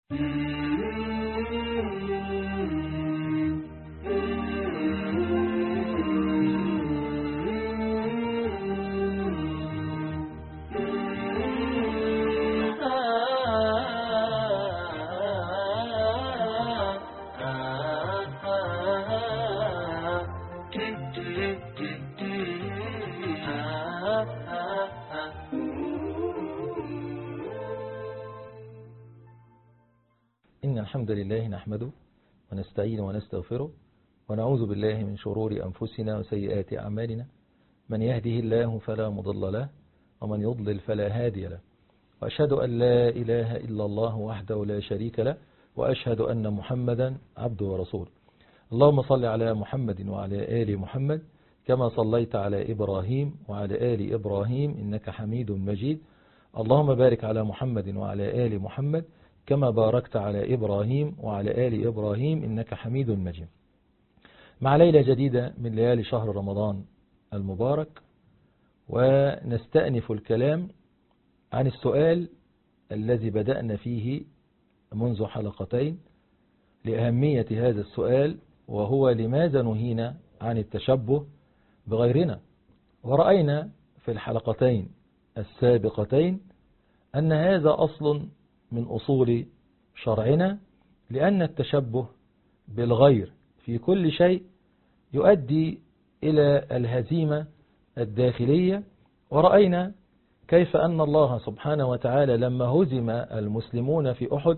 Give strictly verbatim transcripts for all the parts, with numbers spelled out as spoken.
إن الحمد لله نحمده ونستعين ونستغفره ونعوذ بالله من شرور أنفسنا وسيئات أعمالنا، من يهده الله فلا مضل له ومن يضلل فلا هادي له، وأشهد أن لا إله إلا الله وحده لا شريك له، وأشهد أن محمدا عبده ورسوله. اللهم صل على محمد وعلى آل محمد كما صليت على إبراهيم وعلى آل إبراهيم إنك حميد مجيد. اللهم بارك على محمد وعلى آل محمد كما باركت على إبراهيم وعلى آل إبراهيم إنك حميد مجيد. مع ليلة جديدة من ليالي شهر رمضان المبارك، ونستأنف الكلام عن السؤال الذي بدأنا فيه منذ حلقتين لأهمية هذا السؤال، وهو لماذا نهينا عن التشبه بغيرنا. ورأينا في الحلقتين السابقتين أن هذا أصل من أصول شرعنا، لأن التشبه بالغير في كل شيء يؤدي إلى الهزيمة الداخلية. ورأينا كيف أن الله سبحانه وتعالى لما هزم المسلمون في أحد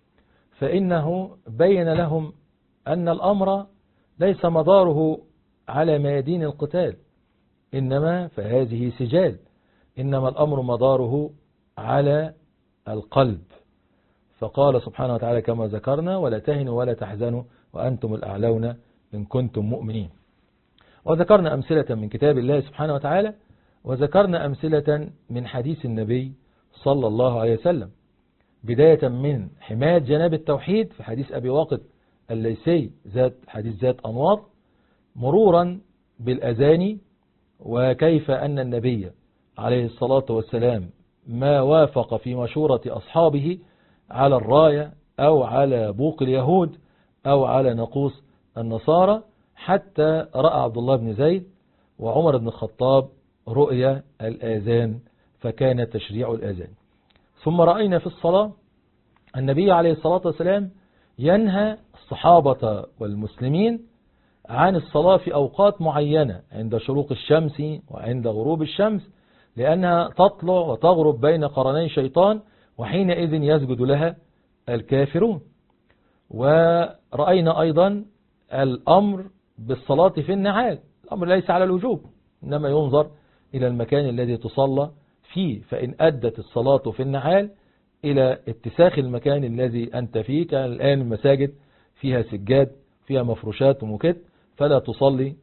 فإنه بين لهم أن الأمر ليس مداره على ميادين القتال، إنما فهذه سجال، إنما الأمر مداره على القلب. فقال سبحانه وتعالى كما ذكرنا: ولا تهنوا ولا تحزنوا وأنتم الأعلون إن كنتم مؤمنين. وذكرنا أمثلة من كتاب الله سبحانه وتعالى، وذكرنا أمثلة من حديث النبي صلى الله عليه وسلم، بداية من حماية جناب التوحيد في حديث أبي واقد الليثي ذات حديث ذات أنواط، مرورا بالأذان، وكيف أن النبي عليه الصلاة والسلام ما وافق في مشورة أصحابه على الراية أو على بوق اليهود أو على نقوص النصارى، حتى رأى عبد الله بن زيد وعمر بن الخطاب رؤيا الآذان فكان تشريع الآذان. ثم رأينا في الصلاة النبي عليه الصلاة والسلام ينهى الصحابة والمسلمين عن الصلاة في أوقات معينة عند شروق الشمس وعند غروب الشمس، لأنها تطلع وتغرب بين قرني شيطان، وحينئذ يسجد لها الكافرون. ورأينا أيضا الأمر بالصلاة في النعال، الأمر ليس على الوجوب، إنما ينظر إلى المكان الذي تصلى فيه، فإن أدت الصلاة في النعال إلى اتساخ المكان الذي أنت فيه، كان الآن المساجد فيها سجاد فيها مفروشات ومكت، فلا تصلي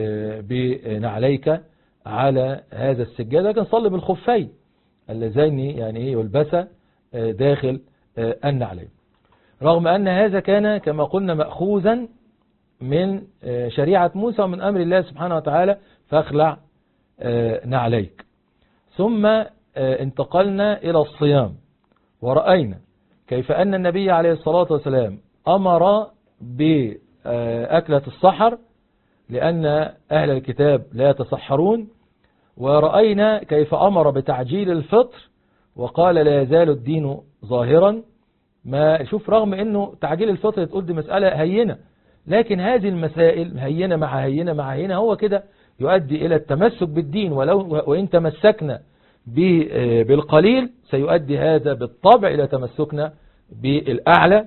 بنعليك على هذا السجاد، لكن صلي بالخفين اللذين يعني يلبس داخل النعلين. رغم أن هذا كان كما قلنا مأخوذا من شريعة موسى ومن أمر الله سبحانه وتعالى، فاخلع نعليك. ثم انتقلنا إلى الصيام، ورأينا كيف أن النبي عليه الصلاة والسلام أمر بأكلة السحر لأن أهل الكتاب لا يتسحرون، ورأينا كيف أمر بتعجيل الفطر وقال لا يزال الدين ظاهرا. ما شوف، رغم أنه تعجيل الفطر تقول دي مسألة هينة، لكن هذه المسائل هينة مع هينة مع هينة هو كده يؤدي إلى التمسك بالدين، ولو وإن تمسكنا بالقليل سيؤدي هذا بالطبع إلى تمسكنا بالأعلى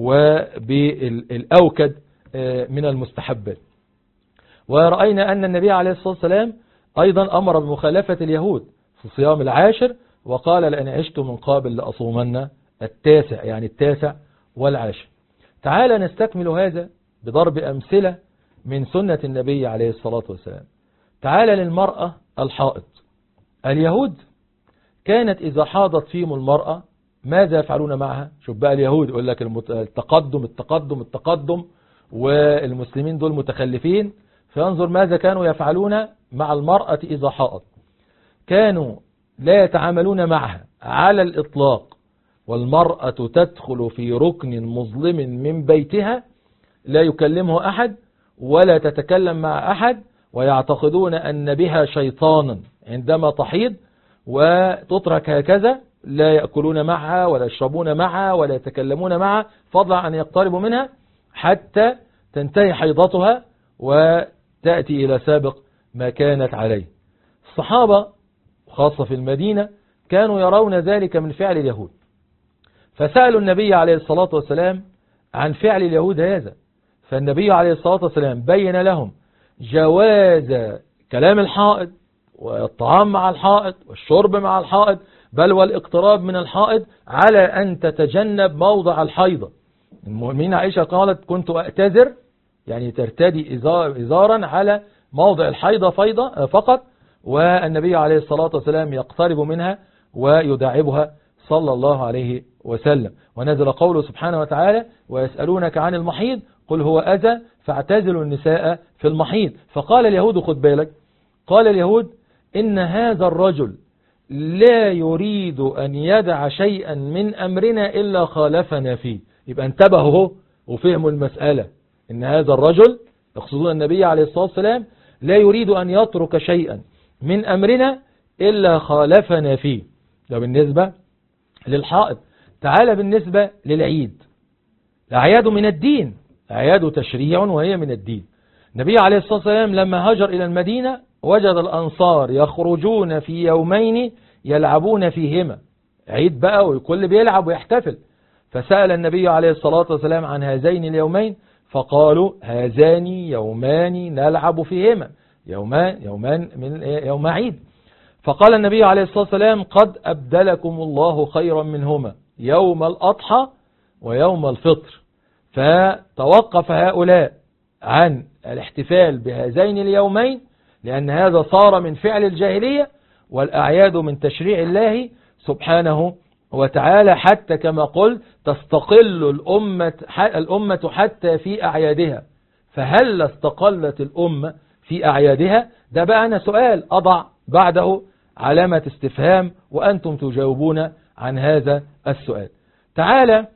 وبالأوكد من المستحبات. ورأينا أن النبي عليه الصلاة والسلام أيضا أمر بمخالفة اليهود في صيام العاشر، وقال لأن عشت من قابل لأصومن التاسع، يعني التاسع والعاشر. تعال نستكمل هذا بضرب أمثلة من سنة النبي عليه الصلاة والسلام. تعال للمرأة الحائض. اليهود كانت إذا حاضت فيهم المرأة ماذا يفعلون معها؟ شوف بقى اليهود يقول لك التقدم التقدم التقدم والمسلمين دول متخلفين، فينظر ماذا كانوا يفعلون مع المرأة إذا حاضت. كانوا لا يتعاملون معها على الإطلاق والمرأة تدخل في ركن مظلم من بيتها لا يكلمه أحد ولا تتكلم مع أحد، ويعتقدون أن بها شيطانا عندما تحيض وتترك هكذا، لا يأكلون معها ولا يشربون معها ولا يتكلمون معها، فضلا عن يقتربوا منها حتى تنتهي حيضتها وتأتي إلى سابق ما كانت عليه. الصحابة خاصة في المدينة كانوا يرون ذلك من فعل اليهود، فسألوا النبي عليه الصلاة والسلام عن فعل اليهود هذا، فالنبي عليه الصلاة والسلام بين لهم جواز كلام الحائض والطعام مع الحائض والشرب مع الحائض، بل والاقتراب من الحائض على أن تتجنب موضع الحيضة. المؤمنين عائشة قالت كنت أعتذر، يعني ترتدي إزارا على موضع الحيضة فيضة فقط، والنبي عليه الصلاة والسلام يقترب منها ويداعبها صلى الله عليه وسلم. ونزل قوله سبحانه وتعالى ويسألونك عن المحيض قل هو أذى فاعتزلوا النساء في المحيض. فقال اليهود، خد بالك، قال اليهود إن هذا الرجل لا يريد أن يدع شيئا من أمرنا إلا خالفنا فيه. يبقى انتبهوا وفهموا المسألة، إن هذا الرجل يقصدون النبي عليه الصلاة والسلام لا يريد أن يترك شيئا من أمرنا إلا خالفنا فيه. ده بالنسبة للحائض. تعالى بالنسبة للعيد. الأعياد من الدين، أعياد تشريع وهي من الدين. النبي عليه الصلاة والسلام لما هاجر إلى المدينة وجد الأنصار يخرجون في يومين يلعبون فيهما، عيد بقى والكل بيلعب ويحتفل. فسأل النبي عليه الصلاة والسلام عن هذين اليومين فقالوا هذان يومان نلعب فيهما، يومان يومان من يوم عيد. فقال النبي عليه الصلاة والسلام قد أبدلكم الله خيرا منهما يوم الأضحى ويوم الفطر. فتوقف هؤلاء عن الاحتفال بهذين اليومين لأن هذا صار من فعل الجاهلية، والأعياد من تشريع الله سبحانه وتعالى، حتى كما قل تستقل الأمة, الأمة حتى في أعيادها. فهل استقلت الأمة في أعيادها؟ ده بقى أنا سؤال أضع بعده علامة استفهام وأنتم تجاوبون عن هذا السؤال. تعالى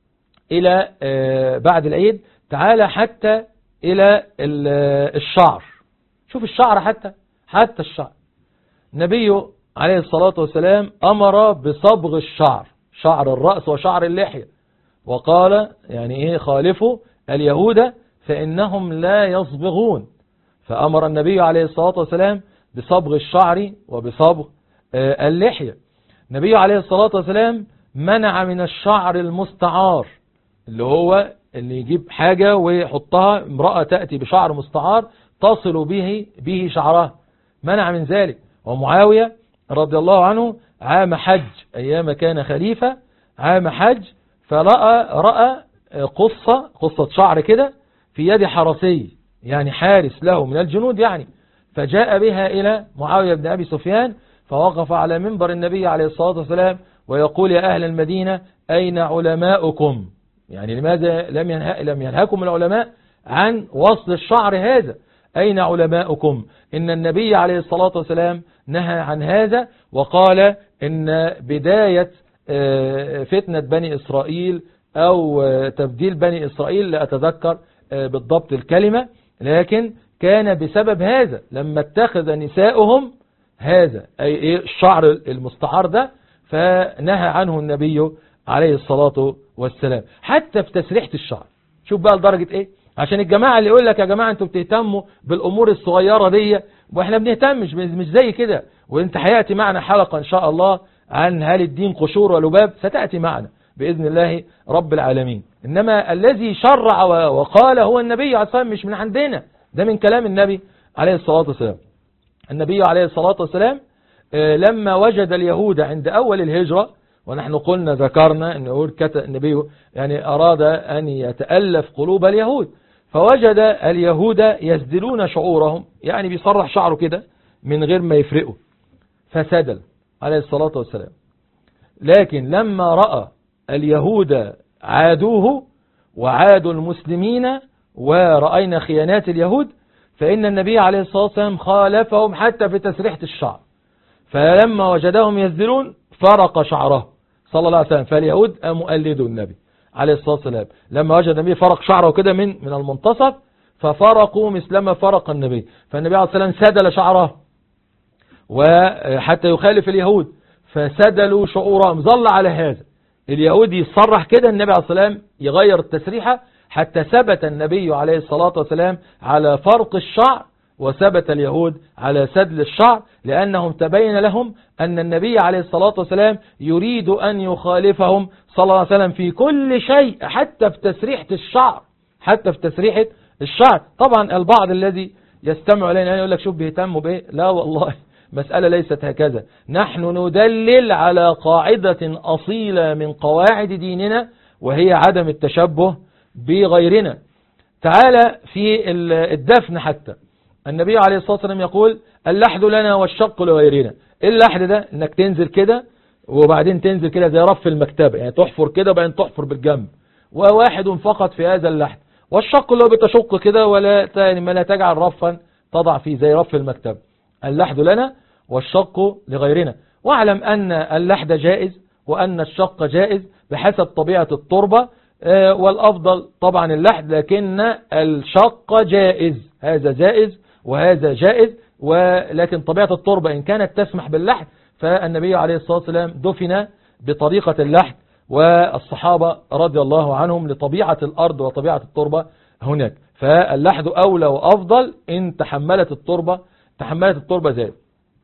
إلى بعد العيد، تعالى حتى إلى الشعر. شوف الشعر، حتى حتى الشعر النبي عليه الصلاة والسلام أمر بصبغ الشعر، شعر الرأس وشعر اللحية، وقال يعني إيه خالفوا اليهود فإنهم لا يصبغون. فأمر النبي عليه الصلاة والسلام بصبغ الشعر وبصبغ اللحية. النبي عليه الصلاة والسلام منع من الشعر المستعار، اللي هو اللي يجيب حاجة ويحطها، امرأة تأتي بشعر مستعار تصل به به شعرها، منع من ذلك. ومعاوية رضي الله عنه عام حج أيام كان خليفة، عام حج فرأى رأى قصة قصة شعر كده في يد حرسي، يعني حارس له من الجنود يعني، فجاء بها إلى معاوية بن أبي سفيان فوقف على منبر النبي عليه الصلاة والسلام ويقول يا أهل المدينة أين علماؤكم؟ يعني لماذا لم ينه... لم ينهكم العلماء عن وصل الشعر هذا؟ أين علماؤكم؟ إن النبي عليه الصلاة والسلام نهى عن هذا، وقال إن بداية فتنة بني إسرائيل أو تبديل بني إسرائيل، لا أتذكر بالضبط الكلمة، لكن كان بسبب هذا لما اتخذ نساؤهم هذا أي الشعر المستعار ده، فنهى عنه النبي عليه الصلاة والسلام حتى في تسريحة الشعر. شوف بقى لدرجة ايه، عشان الجماعة اللي يقول لك يا جماعة انتوا بتهتموا بالامور الصغيرة دي واحنا بنهتمش، مش زي كده. وانت هيأتي معنا حلقة ان شاء الله عن هل الدين قشور ولباب، ستأتي معنا بإذن الله رب العالمين. انما الذي شرع وقال هو النبي عليه الصلاة والسلام، مش من عندنا، ده من كلام النبي عليه الصلاة والسلام. النبي عليه الصلاة والسلام لما وجد اليهود عند اول الهجرة، ونحن قلنا ذكرنا أن النبي يعني أراد أن يتألف قلوب اليهود، فوجد اليهود يسدلون شعورهم، يعني بيصرح شعره كده من غير ما يفرقوا، فسدل عليه الصلاة والسلام. لكن لما رأى اليهود عادوه وعادوا المسلمين ورأينا خيانات اليهود، فإن النبي عليه الصلاة والسلام خالفهم حتى في تسريحة الشعر، فلما وجدهم يسدلون فرق شعره صلى الله عليه وسلم. فاليهود مؤلدوا النبي عليه الصلاة والسلام لما وجد النبي فرق شعره كده من من المنتصف، ففرقوا مثلما فرق النبي، فالنبي عليه الصلاة والسلام سدل شعره وحتى يخالف اليهود، فسدلوا شعورهم. ظل على هذا اليهود يصرح كده، النبي عليه الصلاة والسلام يغير التسريحة، حتى ثبت النبي عليه الصلاة والسلام على فرق الشعر، وثبت اليهود على سدل الشعر، لأنهم تبين لهم أن النبي عليه الصلاة والسلام يريد أن يخالفهم صلى الله عليه وسلم في كل شيء، حتى في تسريحة الشعر، حتى في تسريحة الشعر. طبعا البعض الذي يستمع إلينا يقول لك شوف بيهتموا بإيه؟ لا والله، مسألة ليست هكذا. نحن ندلل على قاعدة أصيلة من قواعد ديننا، وهي عدم التشبه بغيرنا. تعالى في الدفن حتى النبي عليه الصلاة والسلام يقول اللحد لنا والشق لغيرنا. اللحد ده انك تنزل كده وبعدين تنزل كده زي رف المكتبة، يعني تحفر كده وبعدين تحفر بالجنب، وواحد فقط في هذا اللحد. والشق اللي هو بتشق كده ولا ما لا تجعل رفا تضع فيه زي رف المكتبة. اللحد لنا والشق لغيرنا. واعلم أن اللحد جائز وأن الشق جائز بحسب طبيعة التربة، والأفضل طبعا اللحد، لكن الشق جائز، هذا جائز وهذا جائز، ولكن طبيعة التربة إن كانت تسمح باللحد فالنبي عليه الصلاة والسلام دفن بطريقة اللحد، والصحابة رضي الله عنهم لطبيعة الأرض وطبيعة التربة هناك، فاللحد أولى وأفضل إن تحملت التربة تحملت التربة ذات.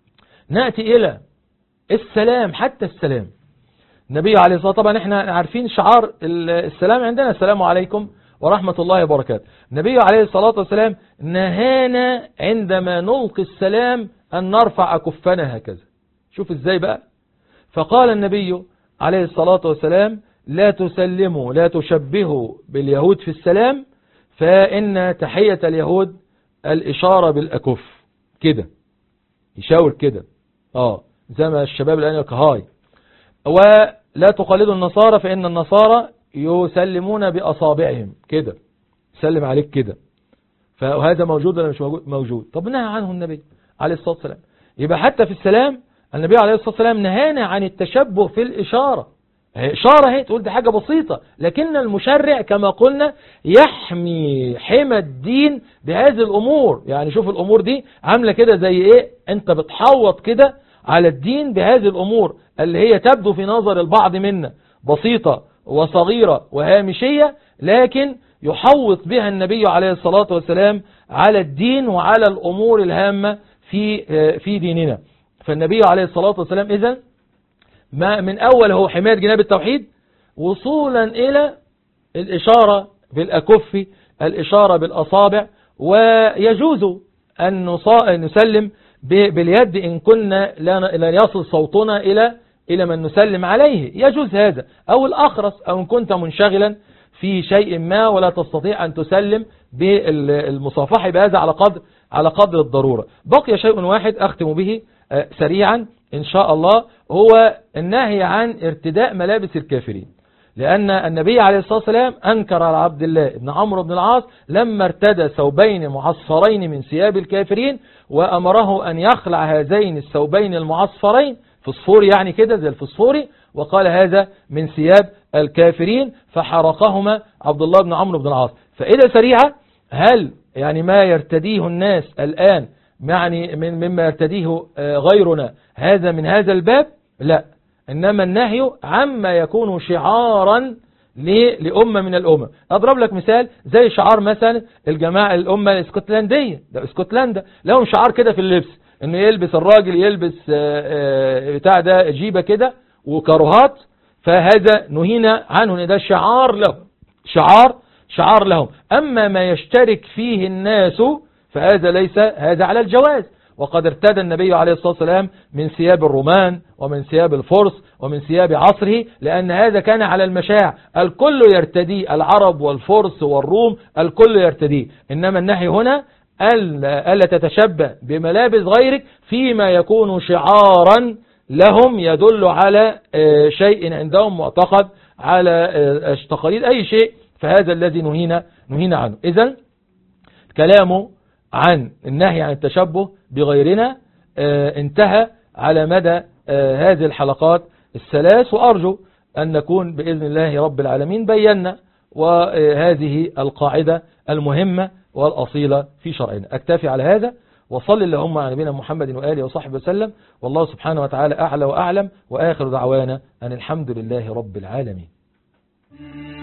نأتي إلى السلام. حتى السلام النبي عليه الصلاة والسلام، طبعا احنا عارفين شعار السلام عندنا السلام عليكم ورحمة الله وبركاته. النبي عليه الصلاة والسلام نهانا عندما نلقي السلام أن نرفع أكفنا هكذا. شوف ازاي بقى. فقال النبي عليه الصلاة والسلام لا تسلموا لا تشبهوا باليهود في السلام، فإن تحية اليهود الإشارة بالأكف كده، يشاور كده اه زي ما الشباب الآن يقول هاي. ولا تقلدوا النصارى فإن النصارى يسلمون بأصابعهم كده، سلم عليك كده. فهذا موجود ولا مش موجود؟ موجود. طب نهى عنه النبي عليه الصلاة والسلام. يبقى حتى في السلام النبي عليه الصلاة والسلام نهانا عن التشبه في الإشارة. إشارة هي تقول دي حاجة بسيطة، لكن المشرع كما قلنا يحمي حمى الدين بهذه الأمور. يعني شوف الأمور دي عاملة كده زي إيه، أنت بتحوط كده على الدين بهذه الأمور اللي هي تبدو في نظر البعض منا بسيطة وصغيرة وهامشية، لكن يحوط بها النبي عليه الصلاة والسلام على الدين وعلى الأمور الهامة في في ديننا. فالنبي عليه الصلاة والسلام إذن ما من أول هو حماية جناب التوحيد، وصولا إلى الإشارة بالأكف، الإشارة بالأصابع، ويجوز أن نسلم باليد إن كنا لا يصل صوتنا إلى إلى من نسلم عليه، يجوز هذا، أو الأخرس، أو إن كنت منشغلا في شيء ما ولا تستطيع أن تسلم بالمصافحة بهذا على قدر على قدر الضرورة. بقي شيء واحد أختم به سريعا إن شاء الله، هو النهي عن ارتداء ملابس الكافرين، لأن النبي عليه الصلاة والسلام أنكر على عبد الله بن عمرو بن العاص لما ارتدى ثوبين معصفرين من ثياب الكافرين، وأمره أن يخلع هذين الثوبين المعصفرين، فسفور يعني كده زي الفسفوري، وقال هذا من ثياب الكافرين، فحرقهما عبد الله بن عمرو بن العاص. فإذا سريعة، هل يعني ما يرتديه الناس الآن يعني من مما يرتديه غيرنا هذا من هذا الباب؟ لا، إنما النهي عما يكون شعارا لأمة من الأمم. أضرب لك مثال زي شعار مثلا الجماعة الأمة الاسكتلندية، ده اسكتلندا لهم شعار كده في اللبس، إنه يلبس الراجل يلبس بتاع ده جيبة كده وكروهات، فهذا نهينا عنه، إن ده شعار له، شعار شعار لهم. أما ما يشترك فيه الناس فهذا ليس هذا على الجواز. وقد ارتدى النبي عليه الصلاة والسلام من ثياب الرومان ومن ثياب الفرس ومن ثياب عصره، لأن هذا كان على المشاع، الكل يرتدي، العرب والفرس والروم الكل يرتدي. إنما النهي هنا ألا تتشبه بملابس غيرك فيما يكون شعارا لهم، يدل على شيء عندهم معتقد، على تقاليد أي شيء، فهذا الذي نهينا نهينا عنه. إذن كلامه عن النهي عن التشبه بغيرنا انتهى على مدى هذه الحلقات الثلاث، وأرجو أن نكون بإذن الله رب العالمين بينا وهذه القاعدة المهمة والأصيلة في شرعنا. أكتفي على هذا، وصل اللهم على نبينا محمد وآله وصحبه وسلم، والله سبحانه وتعالى أعلى وأعلم، وآخر دعوانا أن الحمد لله رب العالمين.